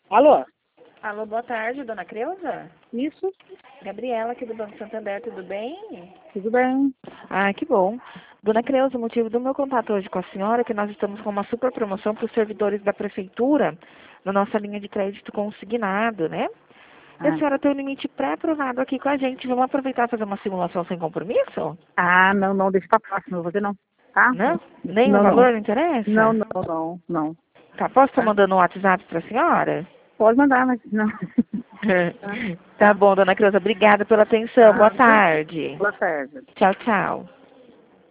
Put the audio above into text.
Alô? Alô, boa tarde, dona Creuza? Isso? Gabriela aqui do Banco Santander, tudo bem? Tudo bem? Ah, que bom. Dona Creuza, o motivo do meu contato hoje com a senhora é que nós estamos com uma super promoção para os servidores da prefeitura na nossa linha de crédito consignado, né? E a Ah, senhora tem um limite pré-aprovado aqui com a gente. Vamos aproveitar e fazer uma simulação sem compromisso? não, deixa pra próxima, eu vou fazer não. Tá? Não? Nem o Não, não. valor não interessa? Não. Tá, posso estar Tá? mandando um WhatsApp para a senhora? Pode mandar, mas não. Tá? Tá bom, dona Creuza. Obrigada pela atenção. Boa Ah, tarde. boa tarde. Tchau, tchau.